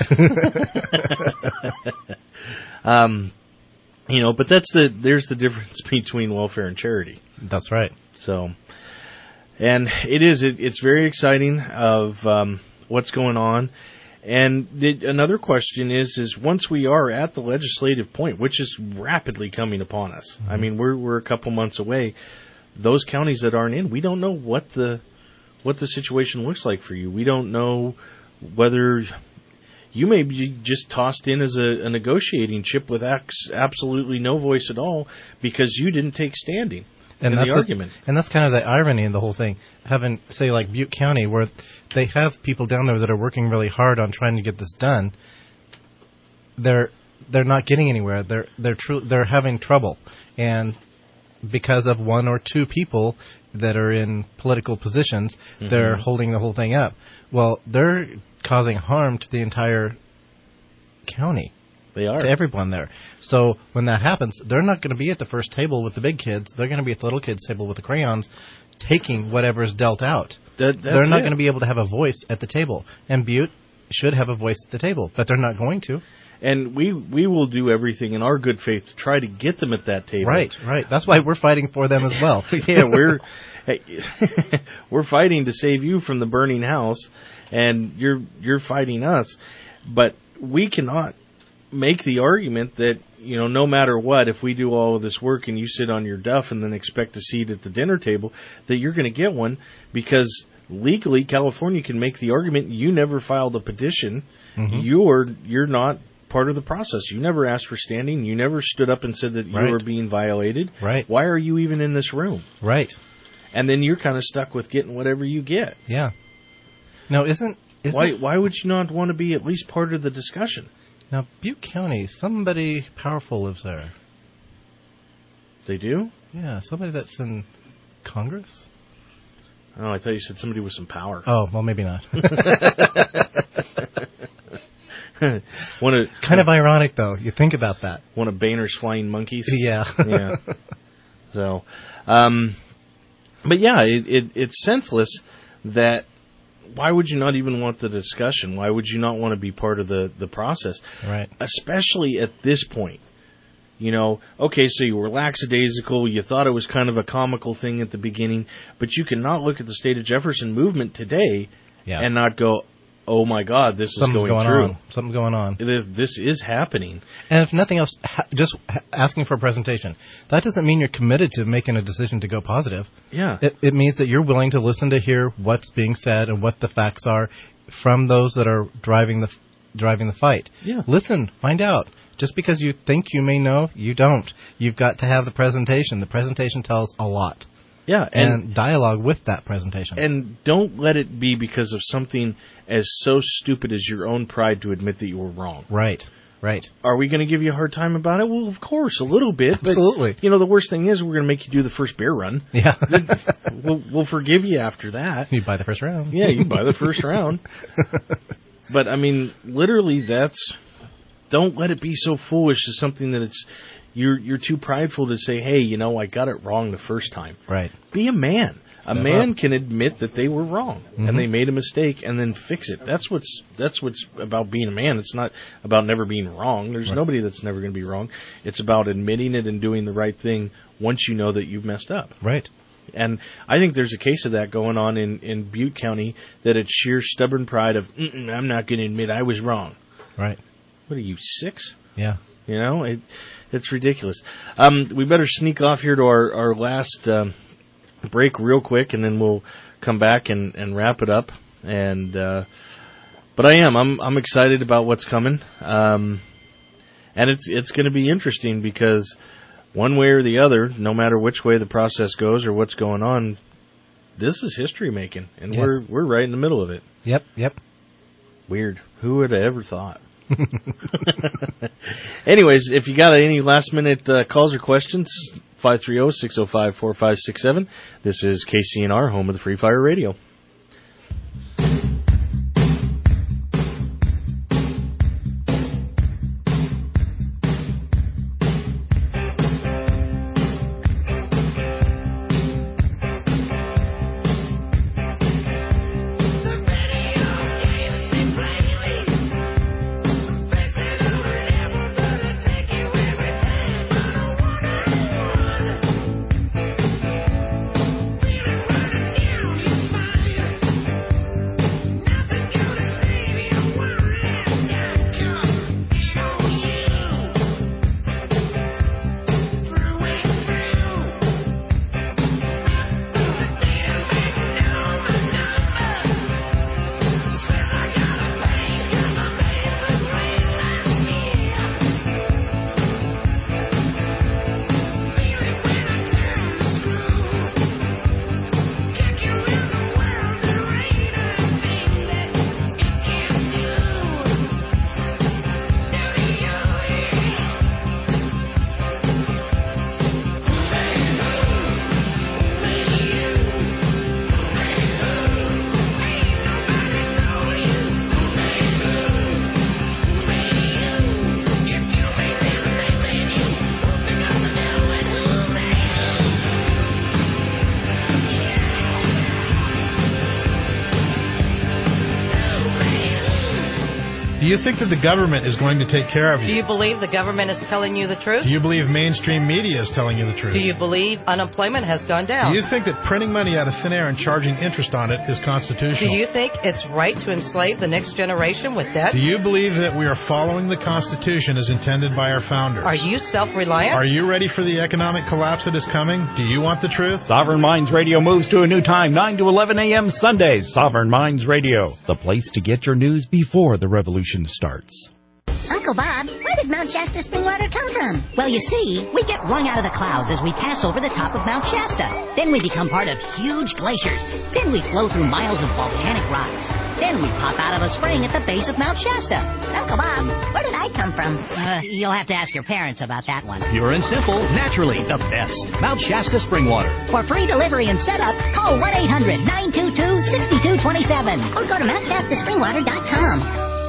S6: um, you know, but that's the there's the difference between welfare and charity.
S7: That's right.
S6: So, and it is it, it's very exciting of um, what's going on, And the, another question is, is once we are at the legislative point, which is rapidly coming upon us, mm-hmm. I mean, we're we're a couple months away. Those counties that aren't in, we don't know what the what the situation looks like for you. We don't know whether you may be just tossed in as a, a negotiating chip with ex, absolutely no voice at all because you didn't take standing
S7: and
S6: in
S7: that's
S6: the argument.
S7: The, and that's kind of the irony in the whole thing. Having, say, like Butte County, where they have people down there that are working really hard on trying to get this done, they're they're not getting anywhere. They're they're tr- they're having trouble, and because of one or two people that are in political positions, mm-hmm. they're holding the whole thing up. Well, they're causing harm to the entire county.
S6: They are.
S7: To everyone there. So when that happens, they're not going to be at the first table with the big kids. They're going to be at the little kids' table with the crayons, taking whatever's dealt out.
S6: That,
S7: they're not
S6: it.
S7: going to be able to have a voice at the table. And Butte should have a voice at the table, but they're not going to.
S6: And we we will do everything in our good faith to try to get them at that table.
S7: Right, right. That's why we're fighting for them as well.
S6: yeah, we're we're fighting to save you from the burning house, and you're you're fighting us. But we cannot make the argument that, you know, no matter what, if we do all of this work and you sit on your duff and then expect a seat at the dinner table, that you're going to get one, because legally California can make the argument you never filed a petition. Mm-hmm. You're you're not part of the process. You never asked for standing. You never stood up and said that
S7: right.
S6: you were being violated.
S7: Right.
S6: Why are you even in this room?
S7: Right.
S6: And then you're kind of stuck with getting whatever you get.
S7: Yeah. No, isn't... isn't
S6: why Why would you not want to be at least part of the discussion?
S7: Now, Butte County, somebody powerful lives there.
S6: They do?
S7: Yeah, somebody that's in Congress.
S6: Oh, I thought you said somebody with some power.
S7: Oh, well, maybe not.
S6: one of,
S7: kind of ironic, though. You think about that.
S6: One of Boehner's flying monkeys.
S7: Yeah.
S6: yeah. So, um, but yeah, it, it, it's senseless that. Why would you not even want the discussion? Why would you not want to be part of the, the process?
S7: Right.
S6: Especially at this point. You know, okay, so you were lackadaisical, you thought it was kind of a comical thing at the beginning, but you cannot look at the State of Jefferson movement today
S7: yeah.
S6: and not go, oh my God, this
S7: Something's
S6: is going,
S7: going
S6: through.
S7: On. Something's going on.
S6: This, this is happening.
S7: And if nothing else, ha- just ha- asking for a presentation. That doesn't mean you're committed to making a decision to go positive.
S6: Yeah.
S7: It, it means that you're willing to listen to hear what's being said and what the facts are from those that are driving the driving the fight.
S6: Yeah.
S7: Listen, find out. Just because you think you may know, you don't. You've got to have the presentation. The presentation tells a lot.
S6: Yeah,
S7: and, and dialogue with that presentation.
S6: And don't let it be because of something as so stupid as your own pride to admit that you were wrong.
S7: Right, right.
S6: Are we going to give you a hard time about it? Well, of course, a little bit.
S7: Absolutely.
S6: But, you know, the worst thing is we're going to make you do the first beer run.
S7: Yeah.
S6: we'll, we'll forgive you after that.
S7: You buy the first round.
S6: Yeah, you buy the first round. But, I mean, literally, that's... Don't let it be so foolish as something that it's... You're you're too prideful to say, hey, you know, I got it wrong the first time.
S7: Right.
S6: Be a man.
S7: Step
S6: a man
S7: up.
S6: can admit that they were wrong
S7: mm-hmm.
S6: and they made a mistake and then fix it. That's what's that's what's about being a man. It's not about never being wrong. There's
S7: right.
S6: nobody that's never going to be wrong. It's about admitting it and doing the right thing once you know that you've messed up.
S7: Right.
S6: And I think there's a case of that going on in, in Butte County, that it's sheer stubborn pride of, Mm-mm, I'm not going to admit I was wrong.
S7: Right.
S6: What are you, six?
S7: Yeah.
S6: You know, it, it's ridiculous. Um, we better sneak off here to our, our last um, break real quick, and then we'll come back and, and wrap it up. And uh, but I am I'm I'm excited about what's coming, um, and it's it's going to be interesting because one way or the other, no matter which way the process goes or what's going on, this is history making, and
S7: yes.
S6: we're we're right in the middle of it.
S7: Yep. Yep.
S6: Weird. Who would have ever thought? Anyways, if you got any last minute uh, calls or questions, five three zero, six zero five, four five six seven. This is K C N R, home of the Free Fire Radio.
S9: Do you think that the government is going to take care of
S10: Do
S9: you?
S10: you believe the government is telling you the truth?
S9: Do you believe mainstream media is telling you the truth?
S10: Do you believe unemployment has gone down?
S9: Do you think that printing money out of thin air and charging interest on it is constitutional?
S10: Do you think it's right to enslave the next generation with debt?
S9: Do you believe that we are following the Constitution as intended by our founders?
S10: Are you self-reliant?
S9: Are you ready for the economic collapse that is coming? Do you want the truth?
S11: Sovereign Minds Radio moves to a new time, nine to eleven a.m. Sundays. Sovereign Minds Radio, the place to get your news before the revolution starts.
S21: Uncle Bob, where did Mount Shasta spring water come from? Well, you see, we get wrung out of the clouds as we pass over the top of Mount Shasta. Then we become part of huge glaciers. Then we flow through miles of volcanic rocks. Then we pop out of a spring at the base of Mount Shasta. Uncle Bob, where did I come from? Uh, you'll have to ask your parents about that one.
S22: Pure and simple, naturally the best. Mount Shasta spring water.
S21: For free delivery and setup, call one eight hundred nine two two six two two seven or go to mount shasta spring water dot com.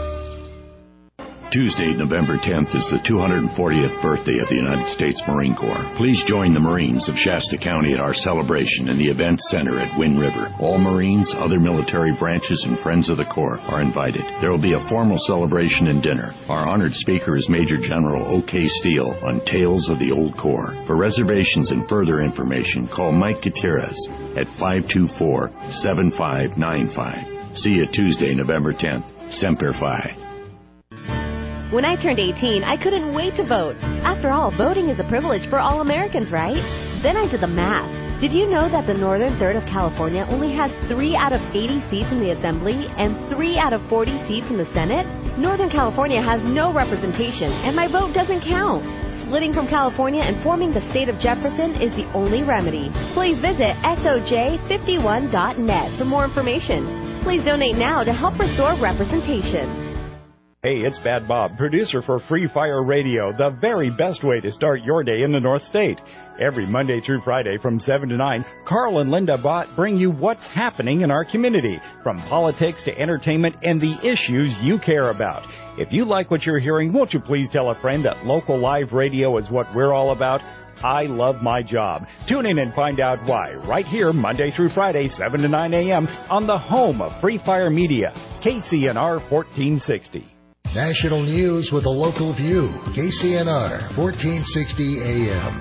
S23: Tuesday, November tenth is the two hundred fortieth birthday of the United States Marine Corps. Please join the Marines of Shasta County at our celebration in the Event Center at Wind River. All Marines, other military branches, and friends of the Corps are invited. There will be a formal celebration and dinner. Our honored speaker is Major General O K. Steele on Tales of the Old Corps. For reservations and further information, call Mike Gutierrez at five two four, seven five nine five. See you Tuesday, November tenth. Semper Fi.
S24: When I turned eighteen, I couldn't wait to vote. After all, voting is a privilege for all Americans, right? Then I did the math. Did you know that the northern third of California only has three out of eighty seats in the Assembly and three out of forty seats in the Senate? Northern California has no representation, and my vote doesn't count. Splitting from California and forming the state of Jefferson is the only remedy. Please visit S O J fifty-one dot net for more information. Please donate now to help restore representation.
S11: Hey, it's Bad Bob, producer for Free Fire Radio, the very best way to start your day in the North State. Every Monday through Friday from seven to nine, Carl and Linda Bott bring you what's happening in our community, from politics to entertainment and the issues you care about. If you like what you're hearing, won't you please tell a friend that local live radio is what we're all about? I love my job. Tune in and find out why, right here, Monday through Friday, seven to nine a.m., on the home of Free Fire Media, K C N R fourteen sixty.
S25: National news with a local view. K C N R, fourteen sixty A M.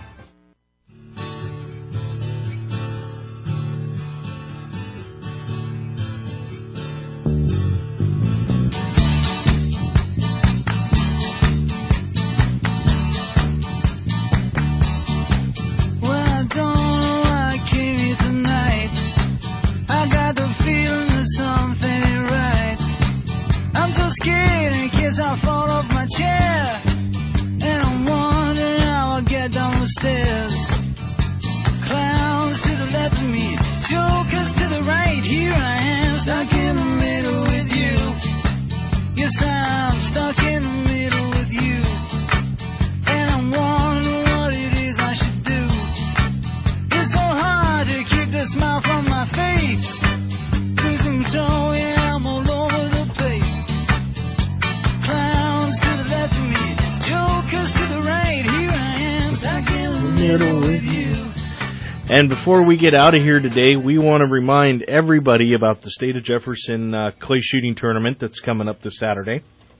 S6: And before we get out of here today, we want to remind everybody about the State of Jefferson uh, clay shooting tournament that's coming up this Saturday.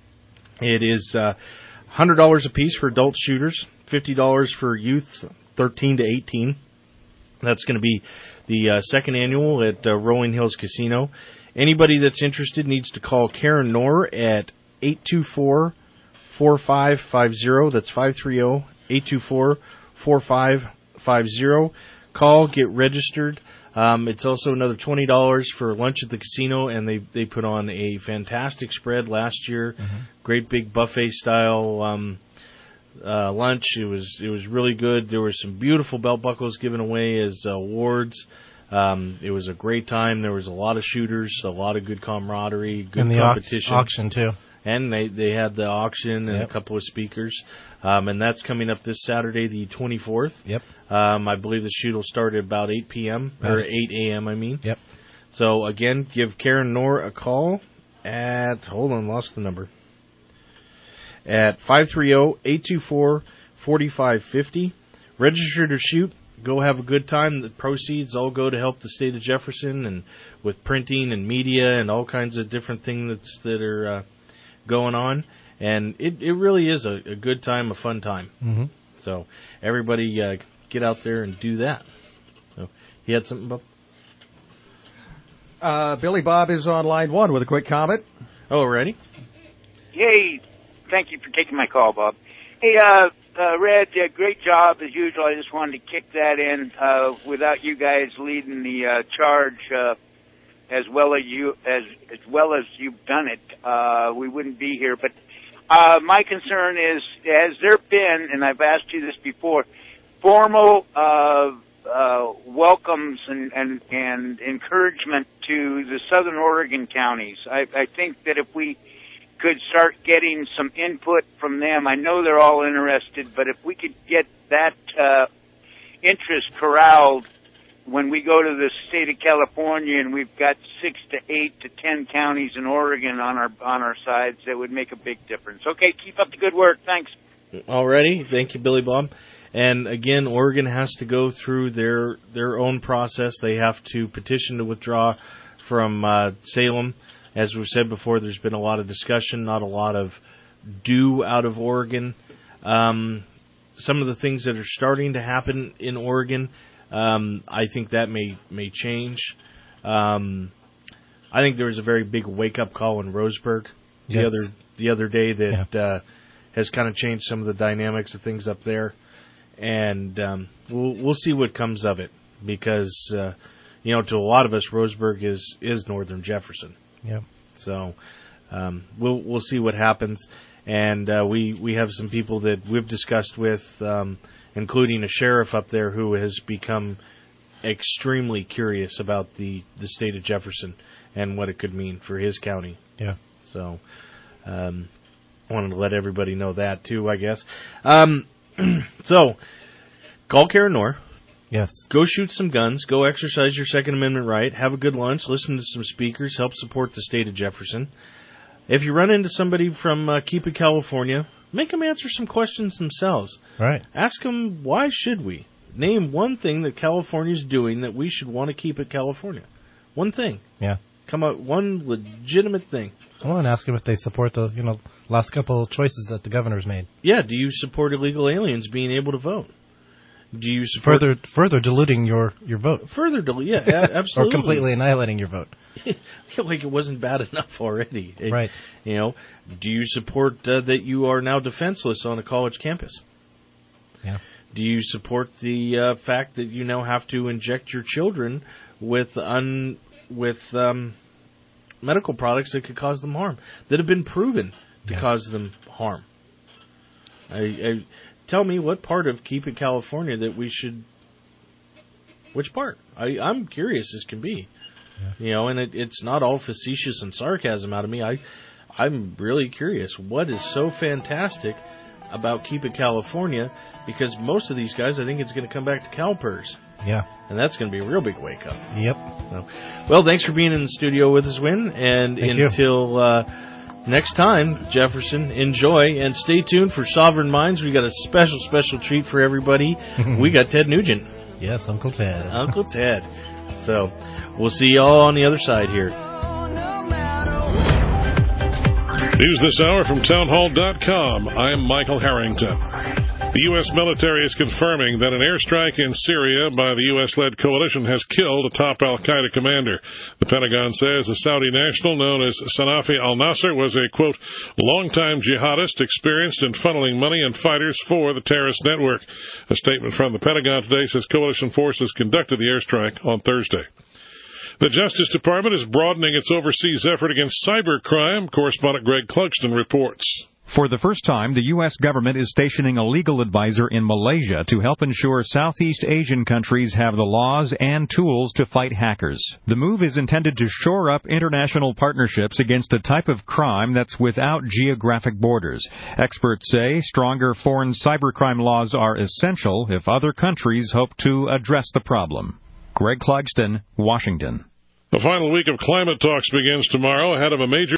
S6: It is uh, one hundred dollars a piece for adult shooters, fifty dollars for youth thirteen to eighteen. That's going to be the uh, second annual at uh, Rolling Hills Casino. Anybody that's interested needs to call Karen Knorr at eight two four, four five five zero. That's five three zero, eight two four, four five five zero. Call, get registered. Um, it's also another twenty dollars for lunch at the casino, and they they put on a fantastic spread last year. Mm-hmm. Great big buffet style um, uh, lunch. It was it was really good. There were some beautiful belt buckles given away as uh, awards. Um, it was a great time. There was a lot of shooters, a lot of good camaraderie, good
S7: and the
S6: competition.
S7: Au- auction too.
S6: And they, they had the auction and yep. a couple of speakers. Um, and that's coming up this Saturday, the twenty-fourth.
S7: Yep.
S6: Um, I believe the shoot will start at about eight p.m. or eight a.m., I mean.
S7: Yep.
S6: So, again, give Karen Knorr a call at, hold on, lost the number, at five three zero, eight two four, four five five zero. Register to shoot. Go have a good time. The proceeds all go to help the state of Jefferson and with printing and media and all kinds of different things that's, that are uh, going on, and it, it really is a, a good time, a fun time.
S7: Mm-hmm.
S6: So everybody uh, get out there and do that. So you had something, Bob?
S12: Uh, Billy Bob is on line one with a quick comment.
S6: Oh, ready?
S1: Yay. Thank you for taking my call, Bob. Hey, uh, uh, Red, uh, great job as usual. I just wanted to kick that in. Uh, without you guys leading the uh, charge uh, as well as you as as well as you've done it, uh, we wouldn't be here. But uh, my concern is, has there been, and I've asked you this before, formal uh, uh, welcomes and, and and encouragement to the Southern Oregon counties? I, I think that if we could start getting some input from them. I know they're all interested, but if we could get that uh, interest corralled when we go to the state of California and we've got six to eight to ten counties in Oregon on our on our sides, that would make a big difference. Okay, keep up the good work. Thanks.
S6: Alrighty. Thank you, Billy Bob. And again, Oregon has to go through their their own process. They have to petition to withdraw from uh, Salem. As we've said before, there's been a lot of discussion, not a lot of do out of Oregon. Um, some of the things that are starting to happen in Oregon, um, I think that may may change. Um, I think there was a very big wake-up call in Roseburg the
S7: Yes.
S6: other the other day that yeah. uh, has kind of changed some of the dynamics of things up there, and um, we'll we'll see what comes of it because uh, you know, to a lot of us, Roseburg is is northern Jefferson.
S7: Yeah.
S6: So um, we'll we'll see what happens, and uh, we we have some people that we've discussed with, um, including a sheriff up there who has become extremely curious about the, the state of Jefferson and what it could mean for his county.
S7: Yeah.
S6: So um, I wanted to let everybody know that too, I guess. Um, so call Karen Knorr.
S7: Yes.
S6: Go shoot some guns. Go exercise your Second Amendment right. Have a good lunch. Listen to some speakers. Help support the state of Jefferson. If you run into somebody from uh, Keep It California, make them answer some questions themselves.
S7: Right.
S6: Ask them, why should we? Name one thing that California's doing that we should want to keep it California. One thing.
S7: Yeah.
S6: Come up one legitimate thing.
S7: Well, and ask them if they support the, you know, last couple of choices that the governor's made.
S6: Yeah. Do you support illegal aliens being able to vote? Do you support
S7: further further diluting your, your vote?
S6: Further diluting, yeah, absolutely.
S7: Or completely annihilating your vote.
S6: Like it wasn't bad enough already. It,
S7: right.
S6: You know, do you support uh, that you are now defenseless on a college campus?
S7: Yeah.
S6: Do you support the uh, fact that you now have to inject your children with un with um, medical products that could cause them harm, that have been proven to
S7: yeah.
S6: cause them harm? I. I Tell me what part of Keep It California that we should... Which part? I, I'm curious as can be. Yeah. You know, and it, it's not all facetious and sarcasm out of me. I, I'm really curious. What is so fantastic about Keep It California? Because most of these guys, I think it's going to come back to CalPERS.
S7: Yeah.
S6: And that's going to be a real big wake-up.
S7: Yep.
S6: So, well, thanks for being in the studio with us, Win. And
S7: Thank
S6: until... Uh, next time, Jefferson, enjoy, and stay tuned for Sovereign Minds. We got a special, special treat for everybody. We got Ted Nugent.
S7: Yes, Uncle Ted.
S6: Uncle Ted. So, we'll see you all on the other side here.
S2: News this hour from townhall dot com. I'm Michael Harrington. The U S military is confirming that an airstrike in Syria by the U S-led coalition has killed a top al-Qaeda commander. The Pentagon says a Saudi national known as Sanafi al-Nasser was a, quote, longtime jihadist experienced in funneling money and fighters for the terrorist network. A statement from the Pentagon today says coalition forces conducted the airstrike on Thursday. The Justice Department is broadening its overseas effort against cybercrime. Correspondent Greg Clugston reports.
S3: For the first time, the U S government is stationing a legal advisor in Malaysia to help ensure Southeast Asian countries have the laws and tools to fight hackers. The move is intended to shore up international partnerships against a type of crime that's without geographic borders. Experts say stronger foreign cybercrime laws are essential if other countries hope to address the problem. Greg Clugston, Washington.
S2: The final week of climate talks begins tomorrow ahead of a major